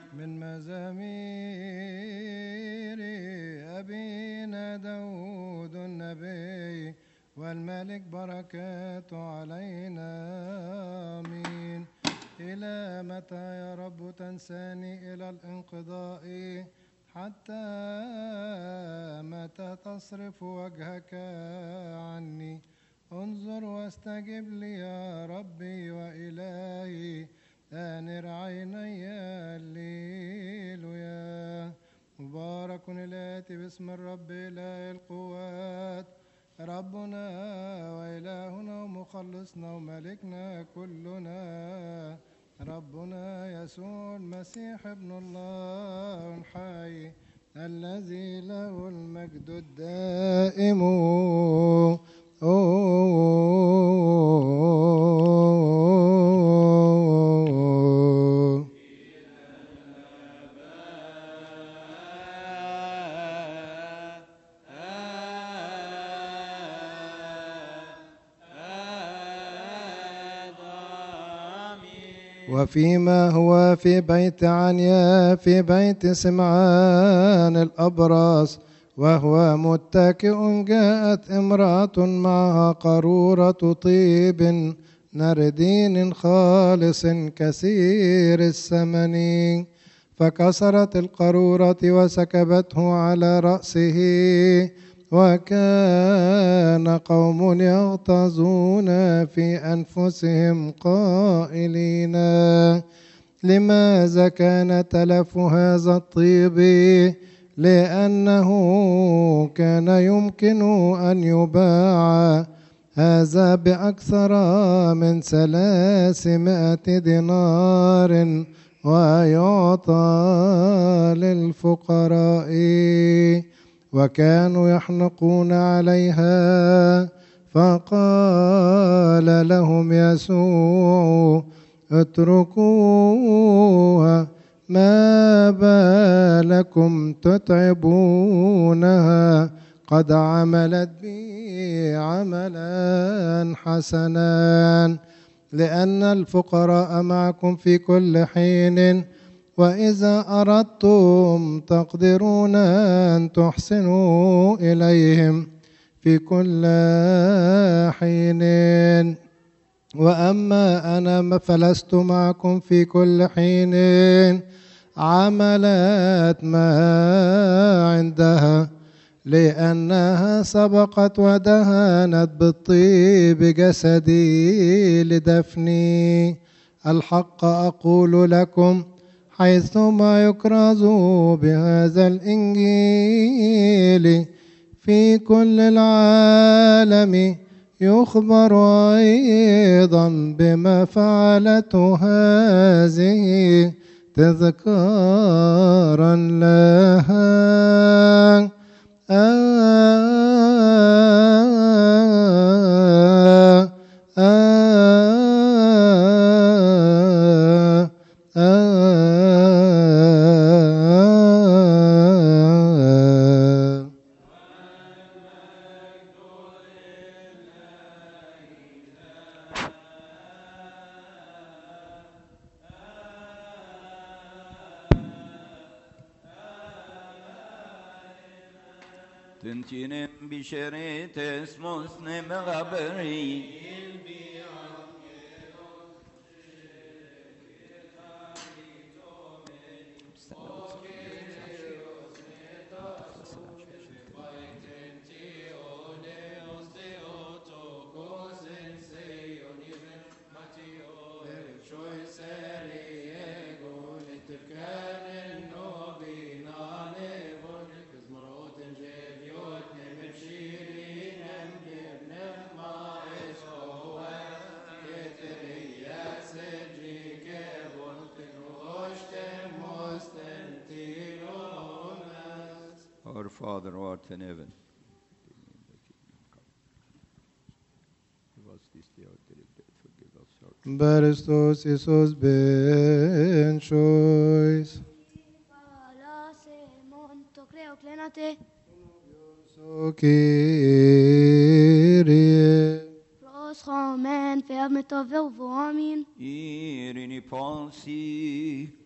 من مزامير أبينا داود النبي والملك بركاته علينا آمين. إلى متى يا رب تنساني إلى الانقضاء حتى متى تصرف وجهك عني؟ انظر واستجب لي يا ربي وإلهي آنر عيني الليل يا مبارك الآتي باسم الرب إله القوات ربنا وإلهنا ومخلصنا وملكنا كلنا ربنا يسوع المسيح ابن الله الحي الذي له المجد الدائم. وفيما هو في بيت عنيا في بيت سمعان الأبرص وهو متكئ جاءت امرأة معها قارورة طيب نردين خالص كثير الثمن فكسرت القارورة وسكبته على رأسه وكان قوم يغتاظون في أنفسهم قائلين لماذا كان تلف هذا الطيب لأنه كان يمكن أن يباع هذا بأكثر من 300 دينار ويعطى للفقراء. وكانوا يحنقون عليها فقال لهم يسوع اتركوها ما بالكم تتعبونها قد عملت بي عملا حسنا لأن الفقراء معكم في كل حين وإذا أردتم تقدرون أن تحسنوا إليهم في كل حين وأما أنا فلست معكم في كل حين عملت ما عندها لأنها سبقت ودهنت بالطيب جسدي لدفني. الحق أقول لكم حيثما يكرز بهذا الإنجيل في كل العالم يخبر أيضا بما فعلته هذه تذكارا لها. تنتين بشريت اسمه سنم غبري Our Father who art in heaven, give us this day our daily bread, forgive us our trespasses. Baristos Isus ben choice. So Kyrie. Pros Roman, ferme tov amin. Irini Ponsi,